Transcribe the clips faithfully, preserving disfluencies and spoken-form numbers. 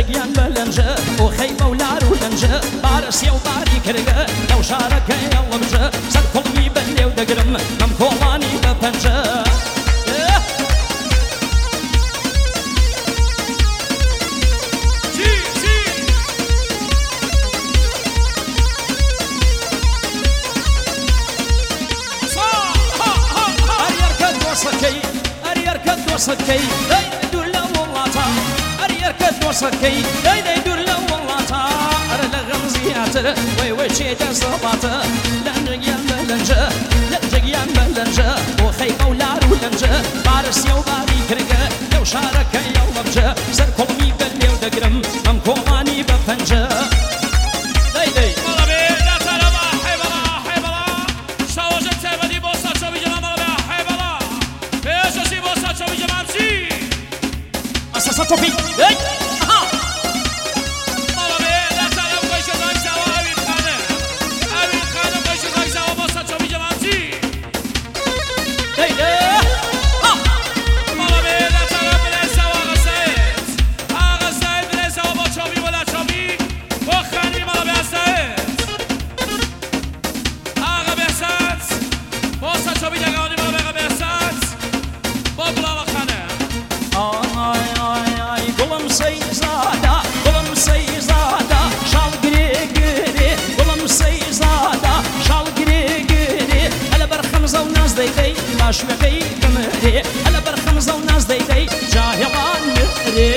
جگیان بلنجه و خیمه و لارو لنجه بارسی و باری کرگه لو شارکه یلمجه سر کلمی بلی و دگرم مم کولانی بپنجه سكي أريركد وسكي داي دور لا والله تا أريركد وسكي داي داي دور لا والله تا أرلا غمزيات وي وي شي تصبات لنجيان بلنجة لنجيان بلنجة وخيمة ولار ولنجة بارس يو باري كرقة لو شارك يوم بجة سر كومي بلي ودقرم مم كوماني بفنجة داي داي Asa topi, hey, aha. Mala be, la tala koyşa zaysa wa avit khane, avit khane koyşa zaysa wa bosa çobi jamamsi. Hey, hey, ha. Mala be, la tala bilesa wa gasayet, ha gasayet bilesa wa çobi wala çobi, wa khani mala be asayet. Ha gabesat, bosa çobi jagani mala be gabesat, bobla wa khane. Ay ay ay kulum seyzada kulum seyzada şal giri giri kulum seyzada şal giri giri hele ber xamza و naz dey dey baş ve dey kemri hele ber xamza و naz dey dey cahilan mri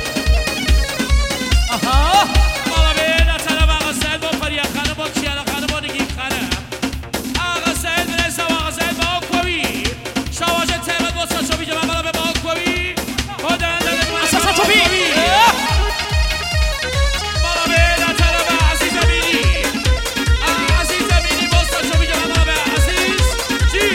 aha mala be la tala ba gasayet bo fariya khane bo kiyala khane bo nigi khane ha gasayet bilesa wa gasayet ba kowi shawaje tebe bo sa çobi jama mala be ba kowi Asa topi. Mala be la tala ba aziz amini, aziz amini bosta çobi jama mala be aziz ji.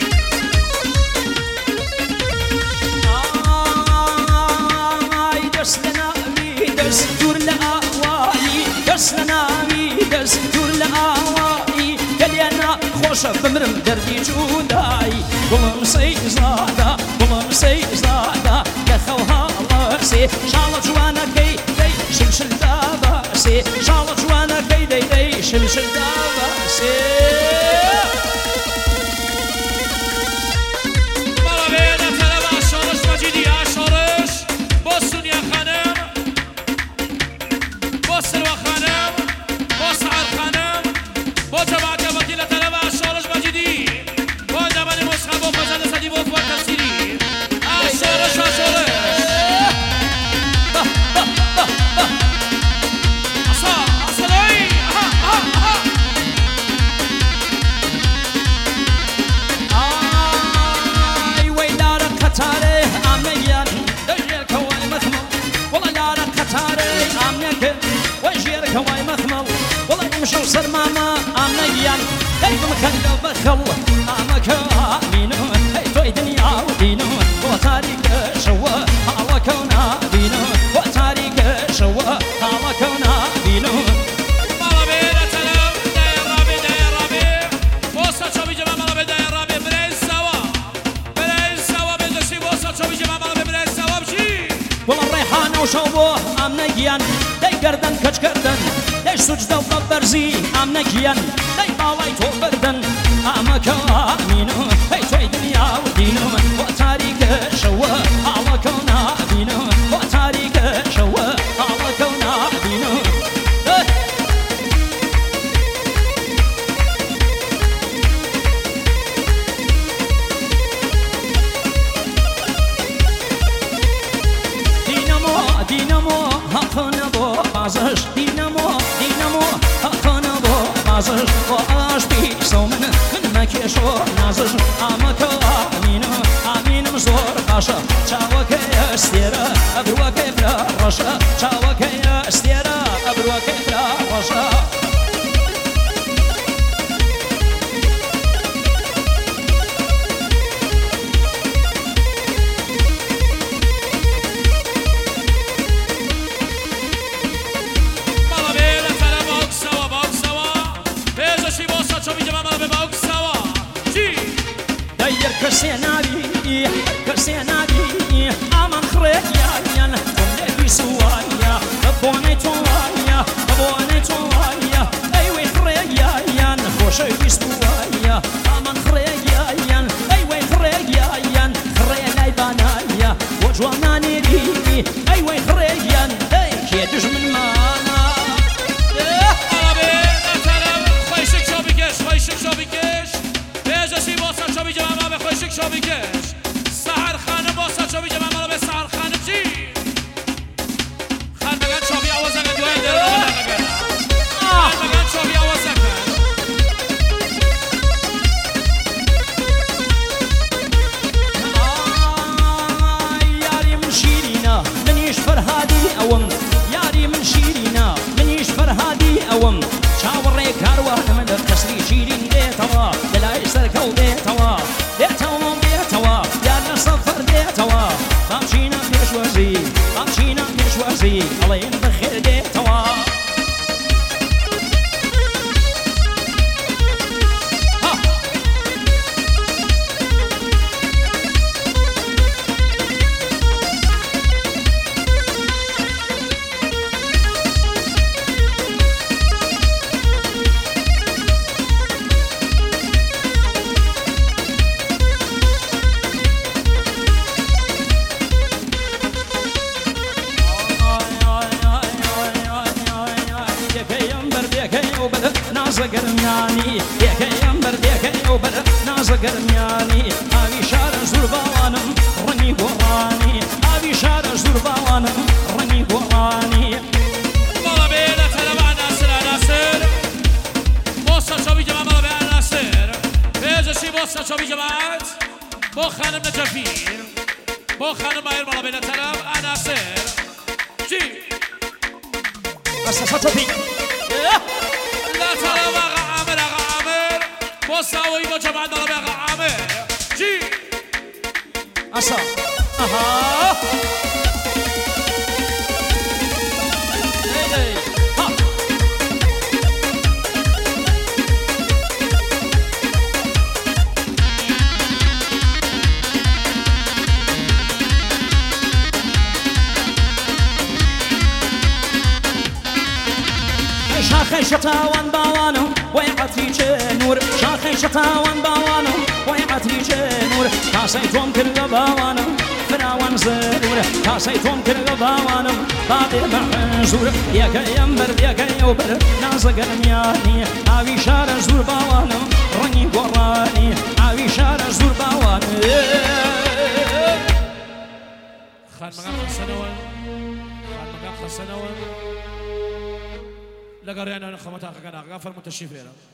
Ay deslena mi destur la awali deslena mi destur la awali geliyana خوش بمرم دردی جودای قلم سیزادا قلم سیزادا کخوها لرسی شال جوانا کی دی شلشل داباسی شال جوانا کی دی دی شلشل داباسی Mala be la tala ba şarış macidi şarış bosun ya hanım bosur wa hanım bosar hanım bo cemaat vakil la tala ba şarış macidi bo zamani mushabo fazal sadi bo fuat tafsiri şarış şarış asa asalay ha ha ha ay weylar katare amyan dajir kawai makhmal wala lar katare amyak wajir kawai makhmal wala mshu sar mama amyan dayum khalla bakhal amaka minu hey toy dunya ودينو وتاريخ شوا على كونا دينو وتاريخ شوا على كونا دينو mala be la tala da ya rabi da ya rabi bosa çobi jama mala be da ya rabi brez sawa brez sawa be dosi bosa çobi jama mala be brez sawa bji والله الريحانة وشوبه عم نجيان داي قردن كش قردن داي سجدة وبرزي عم نجيان داي بالاي تو بردن عم كامينو هي توي دنيا ودينو وتاريخ شوا على كونا دينو وتاريخ شوا على كونا دينو دينامو دينامو حقنا بو بازش دينامو دينامو حقنا بو بازش واش بي سومن من مكيشو نازش امكا امينو امين مزور باشا چاوك استيرا ابروك بلا رشا چاوك استيرا ابروك بلا رشا mala be la tala ba sawa ba sawa be dosi bosa çobi jama mala be ba sawa ji داير كرسينابي كرسينابي امان خريج يا يان كل بيسوايا بۆنەی تۆڵایە بۆنەی تۆڵایە ئەیوەی خڕێگیایان خۆشەوی بیست وایە ئامان خڕێگیایان ئەیوەی خڕێگیایان خڕێ لای بانایە بۆ جوانانێری ئەیوەی خڕێگیان ئەی کێ دژمنمانە خوشک شابی کش سحر خانم با شابی جمع مالا به سحر خانم چی خان بگن شابی آواز نکن دوای در رو بگن خان بگن شابی آواز نکن یاری من شیرینا منیش فرهادی اوم یاری من شیرینا منیش فرهادی اوم چاوڕێ کاروانم لە قەسری شیرین دێتەوە لەلای سەرکەوت دێتەوە دێتەوە دێتەوە یان لە سەفەر دێتەوە بامچینە پێشوەزی بامچینە پێشوەزی ئەڵێن بەخێر دێتەوە نازەگەرمیانی یەکەیەم بەردێکەی ئەو بەر نازەگەرمیانی ئاوی شارە زوور باوانم ڕەنی گۆڕانی ئاوی شارە زوور باوانم ڕەنی گۆڕانی ماڵە بێ لە تەلەبا ناسر ئاناسر بۆ سەرچۆبی جەماعەت ماڵە بێ ئاناسر بێژەشی بۆ سەرچۆبی جەماعەت بۆ خانم نەجەفیر بۆ خانم مایر ماڵە بێ لە تەلەب ئاناسر چی؟ بەسە سەتۆپی لا ترى اغا عامر اغا عامر بوساوي بو جماعة ضرب اغا عامر جي أسا اها اي ها شاخەی شەتاوان باوانم وای عەتریچە نور شاخەی شەتاوان باوانم وای عەتریچە نور کاسەی تۆم کردە باوانم فراوان زەرور کاسەی تۆم کردە باوانم بابێ بە حەزور یەکەیەم بەر یەکەی ئەو بەر نازەگەرمیانی ئاوی شارە زوور باوانم ڕەنی گۆڕانی ئاوی شارە زوور باوانم خان مەگان خەسەنەوە خان مەگان خەسەنەوە لەگەڕیانە خەمەتاقەکە ناغا فەرموو تەشریف هێرە